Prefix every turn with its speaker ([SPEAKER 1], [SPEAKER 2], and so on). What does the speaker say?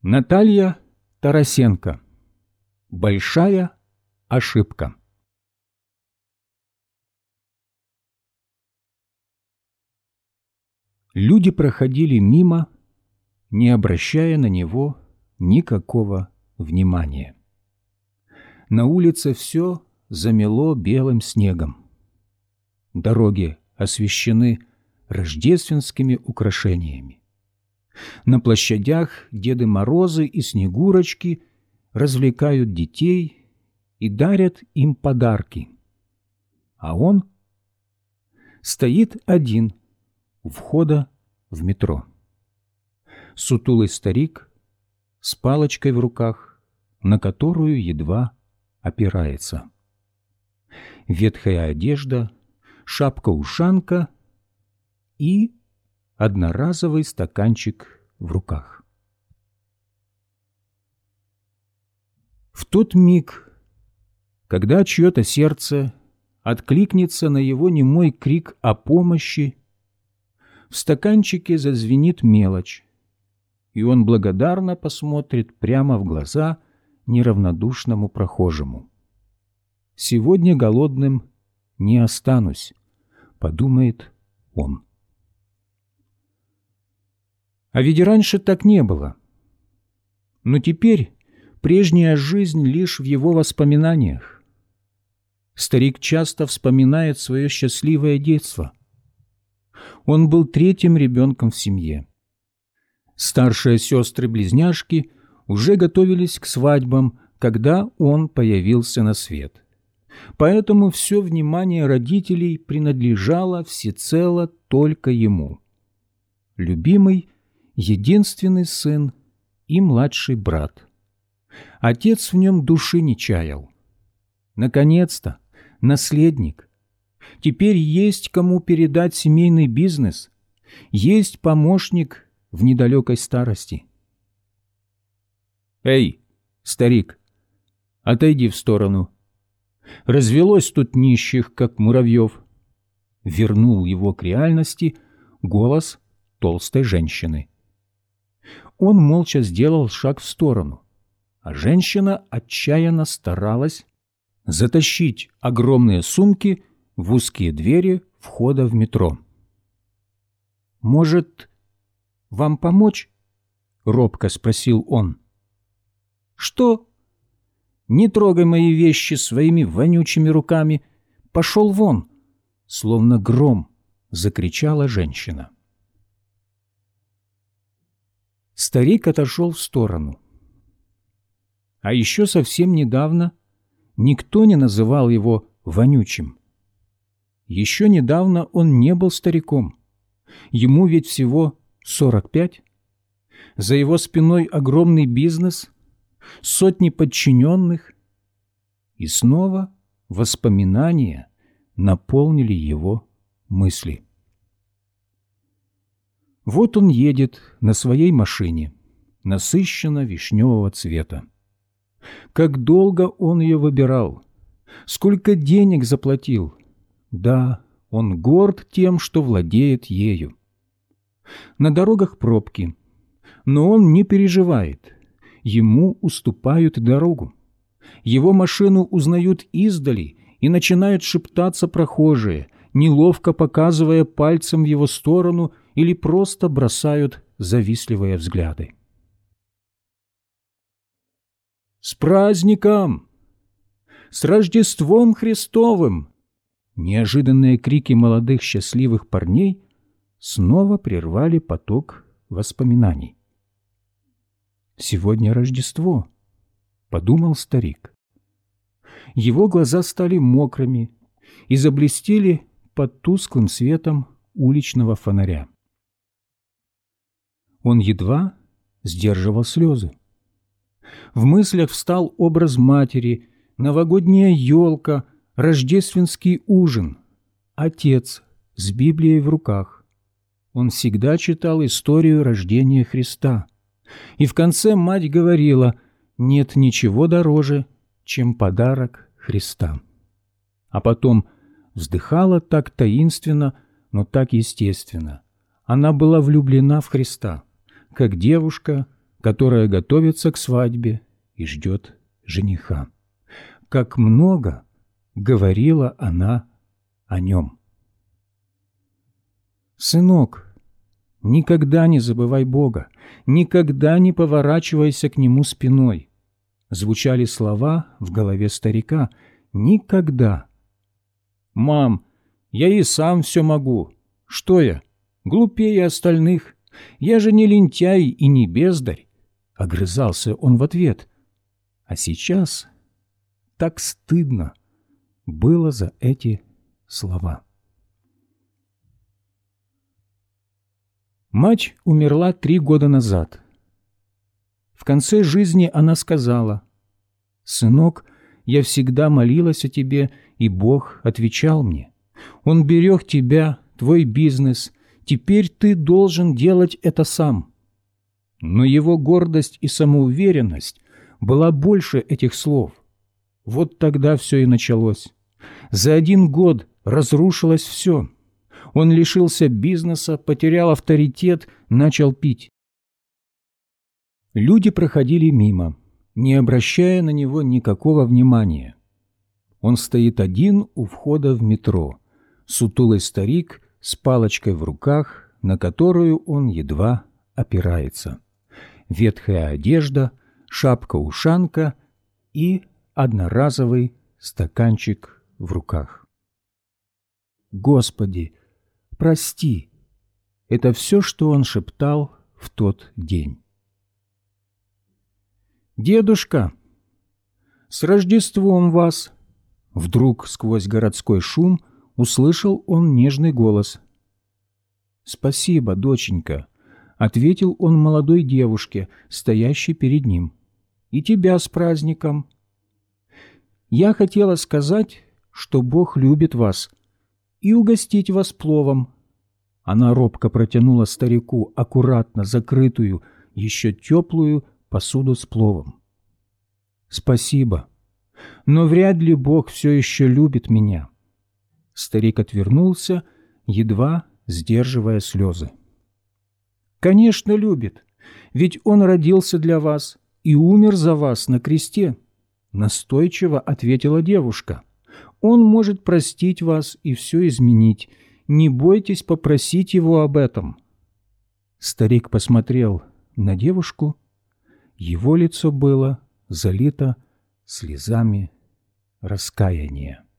[SPEAKER 1] Наталья Тарасенко. Большая ошибка. Люди проходили мимо, не обращая на него никакого внимания. На улице все замело белым снегом. Дороги освещены рождественскими украшениями. На площадях Деды Морозы и Снегурочки развлекают детей и дарят им подарки. А он стоит один у входа в метро. Сутулый старик с палочкой в руках, на которую едва опирается. Ветхая одежда, шапка-ушанка и одноразовый стаканчик в руках. В тот миг, когда чье-то сердце откликнется на его немой крик о помощи, в стаканчике зазвенит мелочь, и он благодарно посмотрит прямо в глаза неравнодушному прохожему. «Сегодня голодным не останусь», — подумает он. А ведь раньше так не было. Но теперь прежняя жизнь лишь в его воспоминаниях. Старик часто вспоминает свое счастливое детство. Он был третьим ребенком в семье. Старшие сестры-близняшки уже готовились к свадьбам, когда он появился на свет. Поэтому все внимание родителей принадлежало всецело только ему. Любимый, единственный сын и младший брат. Отец в нем души не чаял. Наконец-то, наследник. Теперь есть кому передать семейный бизнес, есть помощник в недалекой старости. «Эй, старик, отойди в сторону. Развелось тут нищих, как муравьев», — вернул его к реальности голос толстой женщины. Он молча сделал шаг в сторону, а женщина отчаянно старалась затащить огромные сумки в узкие двери входа в метро. «Может, вам помочь?» — робко спросил он. «Что? Не трогай мои вещи своими вонючими руками. Пошел вон!» — словно гром закричала женщина. Старик отошел в сторону. А еще совсем недавно никто не называл его вонючим. Еще недавно он не был стариком. Ему ведь всего 45. За его спиной огромный бизнес, сотни подчиненных. И снова воспоминания наполнили его мысли. Вот он едет на своей машине, насыщенно-вишневого цвета. Как долго он ее выбирал, сколько денег заплатил. Да, он горд тем, что владеет ею. На дорогах пробки, но он не переживает. Ему уступают дорогу. Его машину узнают издали и начинают шептаться прохожие, неловко показывая пальцем в его сторону или просто бросают завистливые взгляды. «С праздником! С Рождеством Христовым!» Неожиданные крики молодых счастливых парней снова прервали поток воспоминаний. «Сегодня Рождество», — подумал старик. Его глаза стали мокрыми и заблестели под тусклым светом уличного фонаря. Он едва сдерживал слезы. В мыслях встал образ матери, новогодняя елка, рождественский ужин, отец с Библией в руках. Он всегда читал историю рождения Христа. И в конце мать говорила: «Нет ничего дороже, чем подарок Христа». А потом вздыхала так таинственно, но так естественно. Она была влюблена в Христа, как девушка которая готовится к свадьбе и ждет жениха. Как много говорила она о нем. Сынок, никогда не забывай Бога, никогда не поворачивайся к Нему спиной. Звучали слова в голове старика. Никогда. Мам, я и сам все могу. Что я, глупее остальных? Я же не лентяй и не бездарь. Огрызался он в ответ. А сейчас так стыдно было за эти слова. Мать умерла 3 года назад. В конце жизни она сказала: «Сынок, я всегда молилась о тебе, и Бог отвечал мне. Он берег тебя, твой бизнес, теперь ты должен делать это сам». Но его гордость и самоуверенность была больше этих слов. Вот тогда все и началось. За 1 год разрушилось все. Он лишился бизнеса, потерял авторитет, начал пить. Люди проходили мимо, не обращая на него никакого внимания. Он стоит один у входа в метро, сутулый старик с палочкой в руках, на которую он едва опирается. Ветхая одежда, шапка-ушанка и одноразовый стаканчик в руках. «Господи, прости!» — это все, что он шептал в тот день. «Дедушка, с Рождеством вас!» Вдруг сквозь городской шум услышал он нежный голос. «Спасибо, доченька», — ответил он молодой девушке, стоящей перед ним. «И тебя с праздником!» «Я хотела сказать, что Бог любит вас, и угостить вас пловом». Она робко протянула старику аккуратно закрытую, еще теплую посуду с пловом. «Спасибо, но вряд ли Бог все еще любит меня». Старик отвернулся, едва сдерживая слезы. «Конечно, любит, ведь Он родился для вас и умер за вас на кресте», — настойчиво ответила девушка. «Он может простить вас и все изменить. Не бойтесь попросить Его об этом». Старик посмотрел на девушку. Его лицо было залито слезами раскаяния.